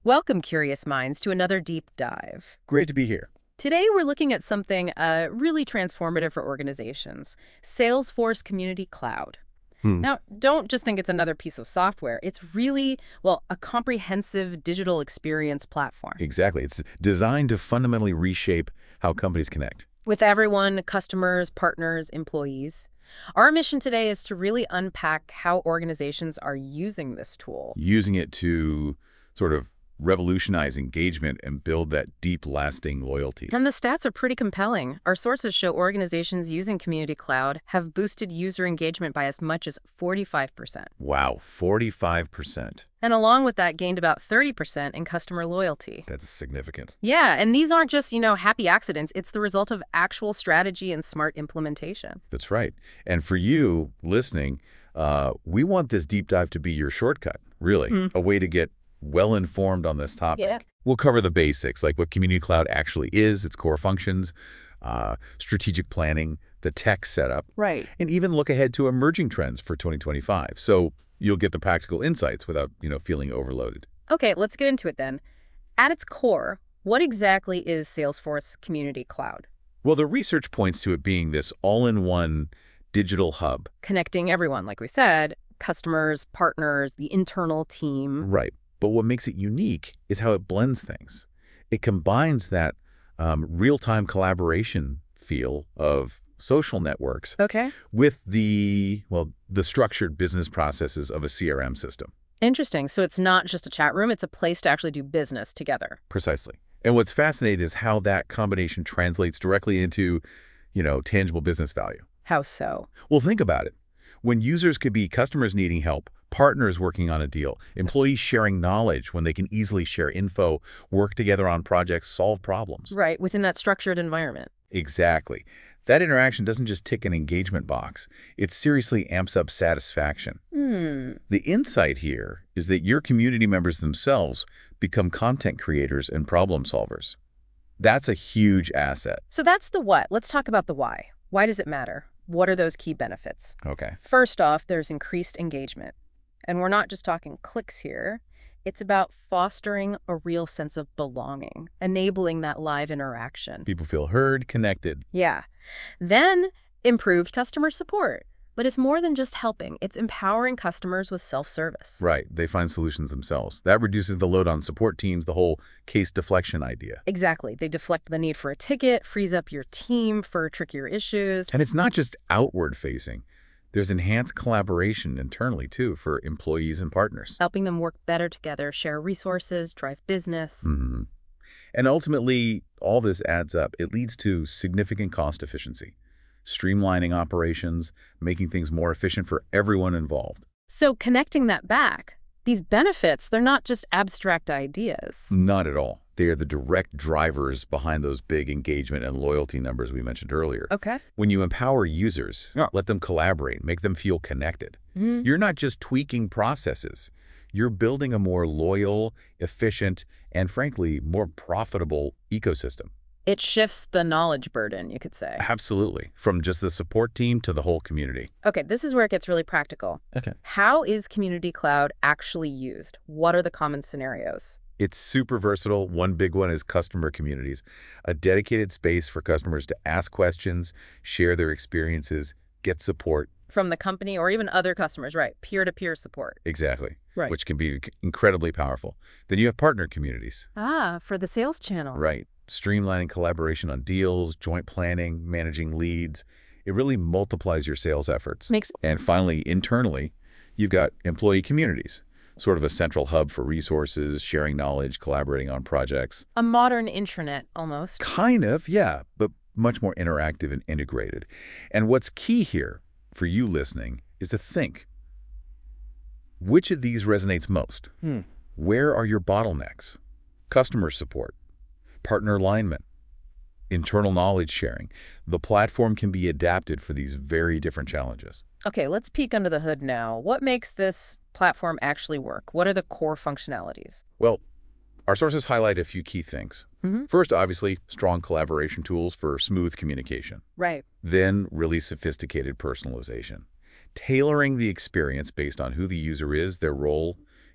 Welcome, curious minds, to another deep dive. Great to be here. Today, we're looking at something really transformative for organizations, Salesforce Community Cloud. Hmm. Now, don't just think it's another piece of software. It's really, well, a comprehensive digital experience platform. Exactly. It's designed to fundamentally reshape how companies connect. With everyone, customers, partners, employees. Our mission today is to really unpack how organizations are using this tool. Using it to sort of revolutionize engagement and build that deep, lasting loyalty. And the stats are pretty compelling. Our sources show organizations using Community Cloud have boosted user engagement by as much as 45%. Wow, 45%. And along with that, gained about 30% in customer loyalty. That's significant. Yeah, and these aren't just, happy accidents. It's the result of actual strategy and smart implementation. That's right. And for you listening, we want this deep dive to be your shortcut, really, a way to get well-informed on this topic. Yeah. We'll cover the basics, like what Community Cloud actually is, its core functions, strategic planning, the tech setup, Right. and even look ahead to emerging trends for 2025. So you'll get the practical insights without, feeling overloaded. Okay, let's get into it then. At its core, what exactly is Salesforce Community Cloud? Well, the research points to it being this all-in-one digital hub. Connecting everyone, like we said, customers, partners, the internal team. Right. But what makes it unique is how it blends things. It combines that real-time collaboration feel of social networks Okay. with the structured business processes of a CRM system. Interesting. So it's not just a chat room, it's a place to actually do business together. Precisely. And what's fascinating is how that combination translates directly into, tangible business value. How so? Well, think about it. When users could be customers needing help, partners working on a deal, employees sharing knowledge when they can easily share info, work together on projects, solve problems. Right, within that structured environment. Exactly. That interaction doesn't just tick an engagement box. It seriously amps up satisfaction. The insight here is that your community members themselves become content creators and problem solvers. That's a huge asset. So that's the what. Let's talk about the why. Why does it matter? What are those key benefits? Okay. First off, there's increased engagement. And we're not just talking clicks here. It's about fostering a real sense of belonging, enabling that live interaction. People feel heard, connected. Yeah. Then, improved customer support. But it's more than just helping. It's empowering customers with self-service. Right. They find solutions themselves. That reduces the load on support teams, the whole case deflection idea. Exactly. They deflect the need for a ticket, frees up your team for trickier issues. And it's not just outward facing. There's enhanced collaboration internally, too, for employees and partners. Helping them work better together, share resources, drive business. And ultimately, all this adds up. It leads to significant cost efficiency, streamlining operations, making things more efficient for everyone involved. So connecting that back, these benefits, they're not just abstract ideas. Not at all. They are the direct drivers behind those big engagement and loyalty numbers we mentioned earlier. Okay. When you empower users, let them collaborate, make them feel connected, you're not just tweaking processes. You're building a more loyal, efficient, and frankly, more profitable ecosystem. It shifts the knowledge burden, you could say. Absolutely. From just the support team to the whole community. Okay, this is where it gets really practical. Okay. How is Community Cloud actually used? What are the common scenarios? It's super versatile. One big one is customer communities, a dedicated space for customers to ask questions, share their experiences, get support. From the company or even other customers, right? Peer-to-peer support. Exactly. Right. Which can be incredibly powerful. Then you have partner communities. For the sales channel. Right. Streamlining collaboration on deals, joint planning, managing leads. It really multiplies your sales efforts. And finally, internally, you've got employee communities, sort of a central hub for resources, sharing knowledge, collaborating on projects. A modern intranet, almost. Kind of, yeah, but much more interactive and integrated. And what's key here for you listening is to think, which of these resonates most? Where are your bottlenecks? Customer support, partner alignment, internal knowledge sharing. The platform can be adapted for these very different challenges. Okay, let's peek under the hood now. What makes this platform actually work? What are the core functionalities? Well, our sources highlight a few key things. First, obviously, strong collaboration tools for smooth communication. Right. Then, really sophisticated personalization. Tailoring the experience based on who the user is, their role,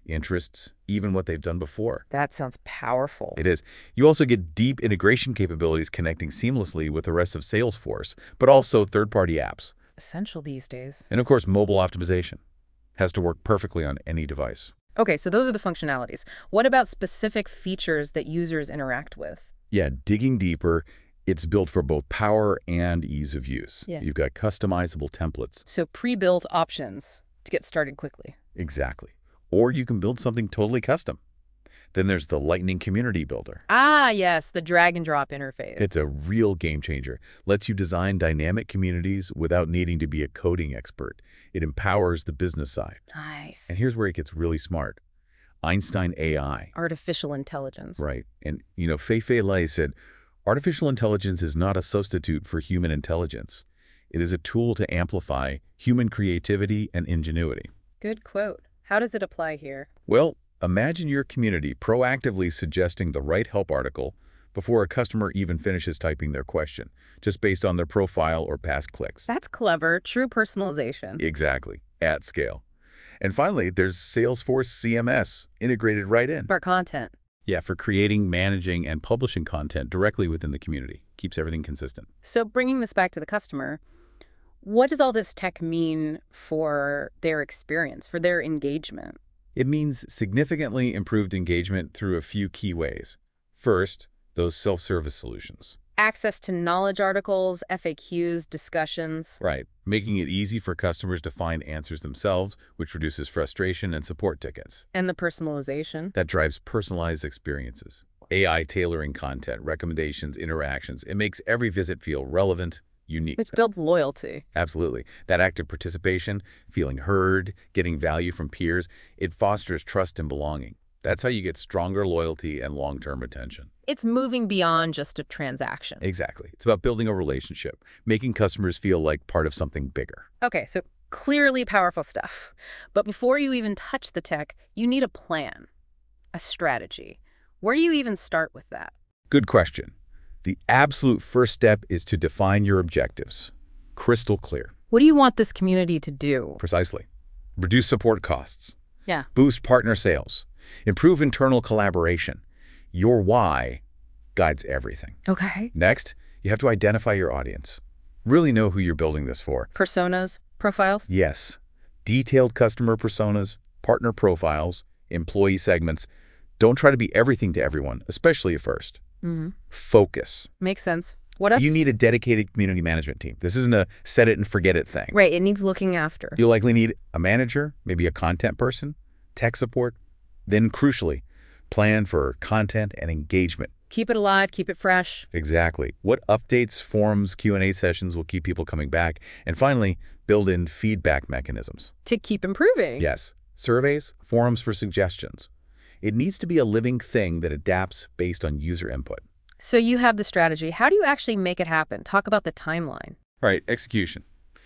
interests, even what they've done before. That sounds powerful. It is. You also get deep integration capabilities connecting seamlessly with the rest of Salesforce, but also third-party apps. Essential these days. And of course, mobile optimization has to work perfectly on any device. Okay, so those are the functionalities. What about specific features that users interact with? Yeah, digging deeper, it's built for both power and ease of use. Yeah. You've got customizable templates. So pre-built options to get started quickly. Exactly. Or you can build something totally custom. Then there's the Lightning Community Builder. Ah, yes, the drag and drop interface. It's a real game changer. Lets you design dynamic communities without needing to be a coding expert. It empowers the business side. Nice. And here's where it gets really smart. Einstein AI. Artificial intelligence. Right. And, Fei-Fei Lei said, artificial intelligence is not a substitute for human intelligence. It is a tool to amplify human creativity and ingenuity. Good quote. How does it apply here? Well, imagine your community proactively suggesting the right help article before a customer even finishes typing their question, just based on their profile or past clicks. That's clever. True personalization. Exactly. At scale. And finally, there's Salesforce CMS integrated right in. For content. Yeah, for creating, managing, and publishing content directly within the community. Keeps everything consistent. So bringing this back to the customer, what does all this tech mean for their experience, for their engagement? It means significantly improved engagement through a few key ways. First, those self-service solutions. Access to knowledge articles, FAQs, discussions. Right. Making it easy for customers to find answers themselves, which reduces frustration and support tickets. And the personalization. That drives personalized experiences. AI tailoring content, recommendations, interactions. It makes every visit feel relevant, unique. Which builds loyalty. Absolutely. That active participation, feeling heard, getting value from peers, it fosters trust and belonging. That's how you get stronger loyalty and long-term retention. It's moving beyond just a transaction. Exactly. It's about building a relationship, making customers feel like part of something bigger. Okay, so clearly powerful stuff. But before you even touch the tech, you need a plan, a strategy. Where do you even start with that? Good question. The absolute first step is to define your objectives. Crystal clear. What do you want this community to do? Precisely. Reduce support costs. Yeah. Boost partner sales. Improve internal collaboration. Your why guides everything. Okay. Next, you have to identify your audience. Really know who you're building this for. Personas, profiles? Yes. Detailed customer personas, partner profiles, employee segments. Don't try to be everything to everyone, especially at first. Mm-hmm. Focus. Makes sense. What else? You need a dedicated community management team. This isn't a set it and forget it thing. Right, it needs looking after. You'll likely need a manager, maybe a content person, tech support. Then, crucially, plan for content and engagement. Keep it alive, keep it fresh. Exactly. What updates, forums, Q&A sessions will keep people coming back? And finally, build in feedback mechanisms. To keep improving. Yes. Surveys, forums for suggestions. It needs to be a living thing that adapts based on user input. So you have the strategy. How do you actually make it happen? Talk about the timeline. All right, execution.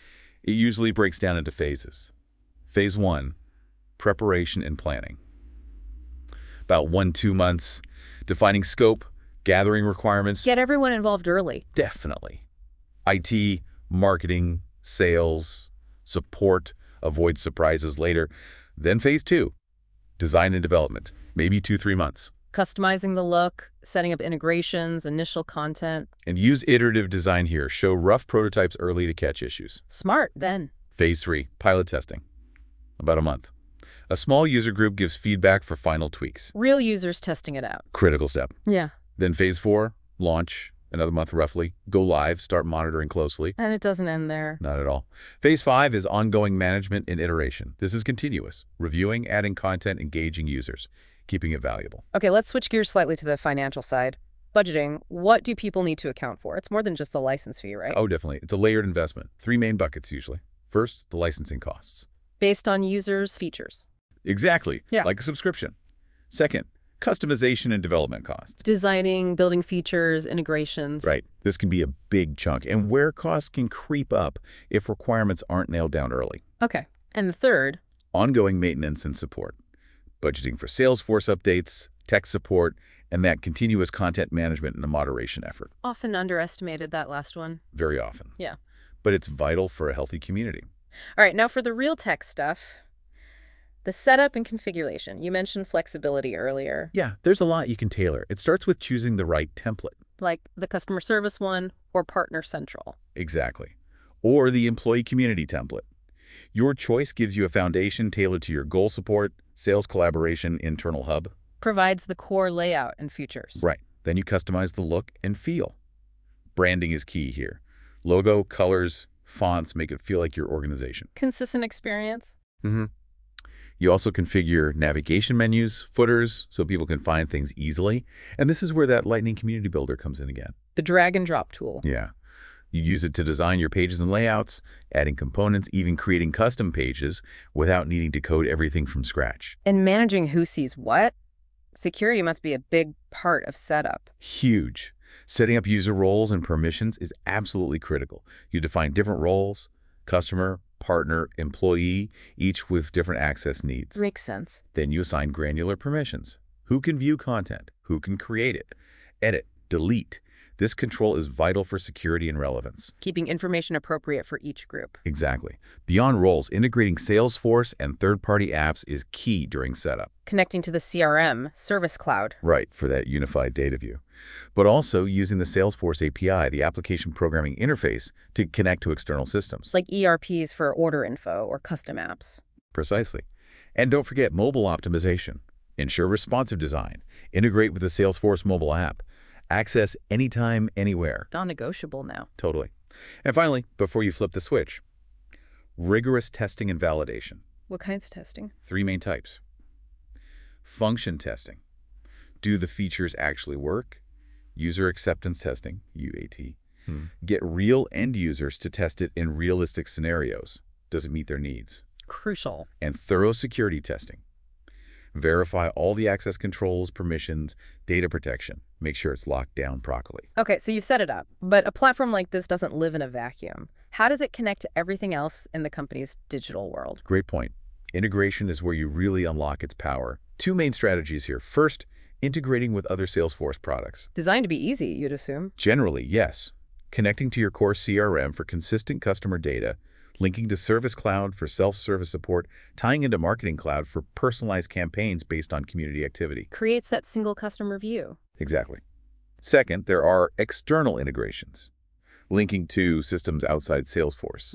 It usually breaks down into phases. Phase 1, preparation and planning. About 1-2 months, defining scope, gathering requirements. Get everyone involved early. Definitely. IT, marketing, sales, support, avoid surprises later. Then phase 2, design and development, maybe 2-3 months. Customizing the look, setting up integrations, initial content. And use iterative design here. Show rough prototypes early to catch issues. Smart, then. Phase 3, pilot testing. About a month. A small user group gives feedback for final tweaks. Real users testing it out. Critical step. Yeah. Then phase 4, launch, another month roughly. Go live, start monitoring closely. And it doesn't end there. Not at all. Phase 5 is ongoing management and iteration. This is continuous. Reviewing, adding content, engaging users, keeping it valuable. Okay, let's switch gears slightly to the financial side. Budgeting, what do people need to account for? It's more than just the license fee, right? Oh, definitely. It's a layered investment. 3 main buckets usually. First, the licensing costs. Based on users' features. Exactly. Yeah. Like a subscription. Second, customization and development costs. Designing, building features, integrations. Right. This can be a big chunk, and where costs can creep up if requirements aren't nailed down early. Okay. And the third? Ongoing maintenance and support. Budgeting for Salesforce updates, tech support, and that continuous content management and a moderation effort. Often underestimated, that last one. Very often. Yeah. But it's vital for a healthy community. All right, now for the real tech stuff. The setup and configuration. You mentioned flexibility earlier, Yeah, there's a lot you can tailor. It starts with choosing the right template. like the customer service one or Partner Central. Exactly. Or the employee community template. Your choice gives you a foundation tailored to your goal support, sales collaboration, internal hub. Provides the core layout and features. Right. Then you customize the look and feel. Branding is key here. Logo, colors, fonts make it feel like your organization. Consistent experience. You also configure navigation menus, footers, so people can find things easily. And this is where that Lightning Community Builder comes in again. The drag and drop tool. Yeah. You use it to design your pages and layouts, adding components, even creating custom pages without needing to code everything from scratch. And managing who sees what? Security must be a big part of setup. Huge. Setting up user roles and permissions is absolutely critical. You define different roles, customer, partner, employee, each with different access needs. Makes sense. Then you assign granular permissions. Who can view content? Who can create it? Edit, delete. This control is vital for security and relevance. Keeping information appropriate for each group. Exactly. Beyond roles, integrating Salesforce and third-party apps is key during setup. Connecting to the CRM, Service Cloud. Right, for that unified data view. But also using the Salesforce API, the application programming interface, to connect to external systems. Like ERPs for order info or custom apps. Precisely. And don't forget mobile optimization. Ensure responsive design. Integrate with the Salesforce mobile app. Access anytime, anywhere. Non-negotiable now. Totally. And finally, before you flip the switch, rigorous testing and validation. What kinds of testing? 3 main types. Function testing. Do the features actually work? User acceptance testing, UAT. Get real end users to test it in realistic scenarios. Does it meet their needs? Crucial. And thorough security testing. Verify all the access controls, permissions, data protection. Make sure it's locked down properly. Okay, so you set it up, but a platform like this doesn't live in a vacuum. How does it connect to everything else in the company's digital world? Great point. Integration is where you really unlock its power. 2 main strategies here. First, integrating with other Salesforce products. Designed to be easy, you'd assume. Generally, yes. Connecting to your core CRM for consistent customer data, linking to Service Cloud for self-service support, tying into Marketing Cloud for personalized campaigns based on community activity. Creates that single customer view. Exactly. Second, there are external integrations, linking to systems outside Salesforce,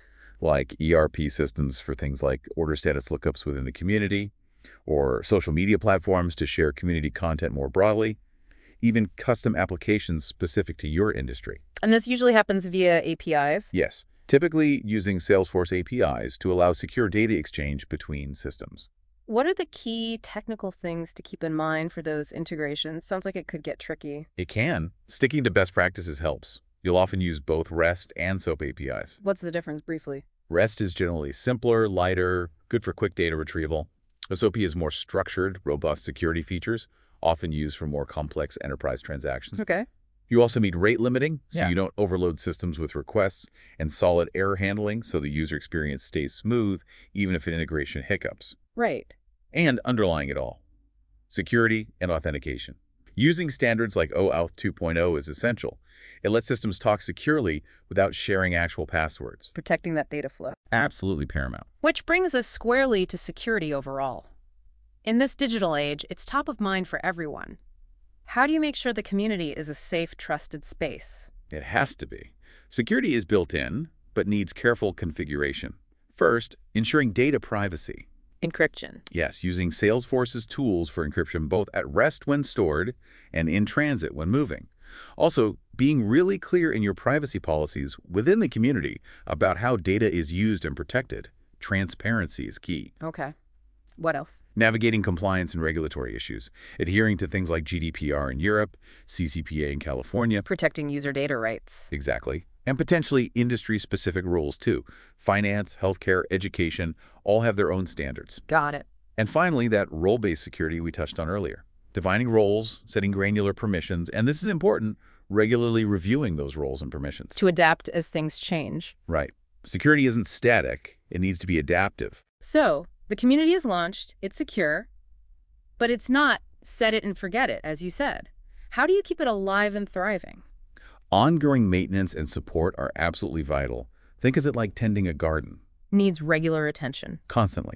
like ERP systems for things like order status lookups within the community, or social media platforms to share community content more broadly, even custom applications specific to your industry. And this usually happens via APIs? Yes, typically using Salesforce APIs to allow secure data exchange between systems. What are the key technical things to keep in mind for those integrations? Sounds like it could get tricky. It can. Sticking to best practices helps. You'll often use both REST and SOAP APIs. What's the difference, briefly? REST is generally simpler, lighter, good for quick data retrieval. SOAP is more structured, robust security features, often used for more complex enterprise transactions. Okay. You also need rate limiting, so Yeah. you don't overload systems with requests, and solid error handling, so the user experience stays smooth, even if an integration hiccups. Right. And underlying it all, security and authentication. Using standards like OAuth 2.0 is essential. It lets systems talk securely without sharing actual passwords. Protecting that data flow. Absolutely paramount. Which brings us squarely to security overall. In this digital age, it's top of mind for everyone. How do you make sure the community is a safe, trusted space? It has to be. Security is built in, but needs careful configuration. First, ensuring data privacy. Encryption. Yes, using Salesforce's tools for encryption both at rest when stored and in transit when moving. Also, being really clear in your privacy policies within the community about how data is used and protected. Transparency is key. Okay. What else? Navigating compliance and regulatory issues, adhering to things like GDPR in Europe, CCPA in California. Protecting user data rights. Exactly. And potentially industry-specific rules too. Finance, healthcare, education, all have their own standards. Got it. And finally, that role-based security we touched on earlier. Defining roles, setting granular permissions, and this is important, regularly reviewing those roles and permissions. To adapt as things change. Right. Security isn't static. It needs to be adaptive. So, the community is launched, it's secure, but it's not set it and forget it, as you said. How do you keep it alive and thriving? Ongoing maintenance and support are absolutely vital. Think of it like tending a garden. Needs regular attention. Constantly.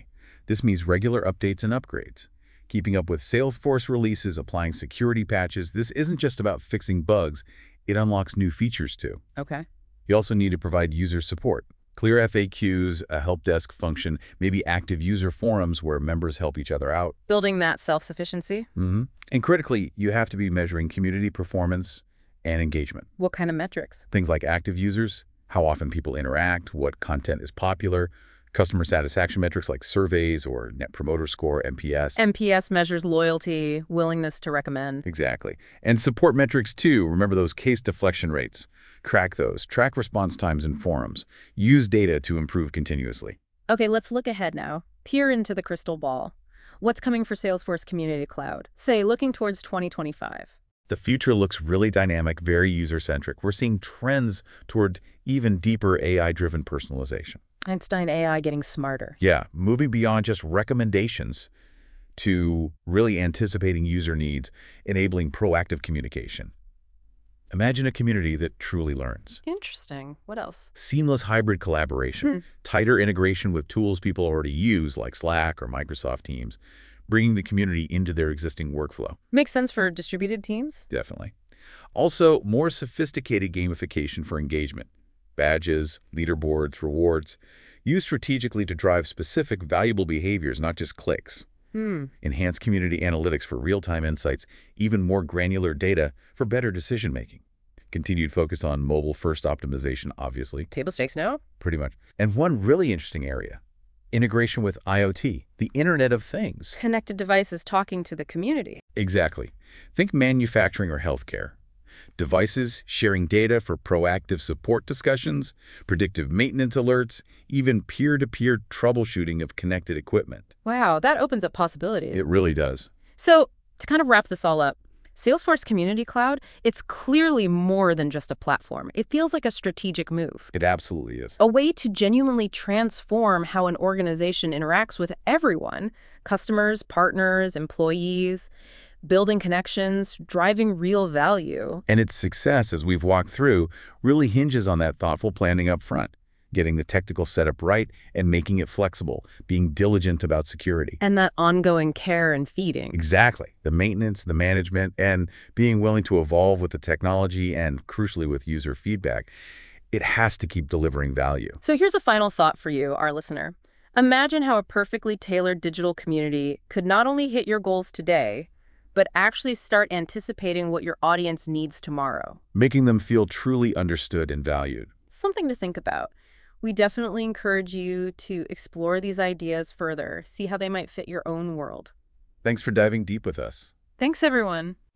This means regular updates and upgrades. Keeping up with Salesforce releases, applying security patches, this isn't just about fixing bugs, it unlocks new features too. Okay. You also need to provide user support. Clear FAQs, a help desk function, maybe active user forums where members help each other out. Building that self-sufficiency. And critically, you have to be measuring community performance and engagement. What kind of metrics? Things like active users, how often people interact, what content is popular, customer satisfaction metrics like surveys or Net Promoter Score, NPS. NPS measures loyalty, willingness to recommend. Exactly. And support metrics too. Remember those case deflection rates. Track those. Track response times in forums. Use data to improve continuously. Okay, let's look ahead now. Peer into the crystal ball. What's coming for Salesforce Community Cloud? Say, looking towards 2025. The future looks really dynamic, very user-centric. We're seeing trends toward even deeper AI-driven personalization. Einstein AI getting smarter. Yeah, moving beyond just recommendations to really anticipating user needs, enabling proactive communication. Imagine a community that truly learns. Interesting. What else? Seamless hybrid collaboration, tighter integration with tools people already use like Slack or Microsoft Teams, bringing the community into their existing workflow. Makes sense for distributed teams? Definitely. Also, more sophisticated gamification for engagement. Badges, leaderboards, rewards, used strategically to drive specific valuable behaviors, not just clicks. Enhanced community analytics for real-time insights, even more granular data for better decision-making. Continued focus on mobile-first optimization, obviously. Table stakes, no? Pretty much. And one really interesting area, integration with IoT, the Internet of Things. Connected devices talking to the community. Exactly. Think manufacturing or healthcare. Devices sharing data for proactive support discussions, predictive maintenance alerts, even peer-to-peer troubleshooting of connected equipment. Wow, that opens up possibilities. It really does. So, to kind of wrap this all up, Salesforce Community Cloud, it's clearly more than just a platform. It feels like a strategic move. It absolutely is. A way to genuinely transform how an organization interacts with everyone, customers, partners, employees, building connections, driving real value. And its success, as we've walked through, really hinges on that thoughtful planning up front, getting the technical setup right and making it flexible, being diligent about security. And that ongoing care and feeding. Exactly. The maintenance, the management, and being willing to evolve with the technology and, crucially, with user feedback. It has to keep delivering value. So here's a final thought for you, our listener. Imagine how a perfectly tailored digital community could not only hit your goals today, but actually start anticipating what your audience needs tomorrow. Making them feel truly understood and valued. Something to think about. We definitely encourage you to explore these ideas further, see how they might fit your own world. Thanks for diving deep with us. Thanks, everyone.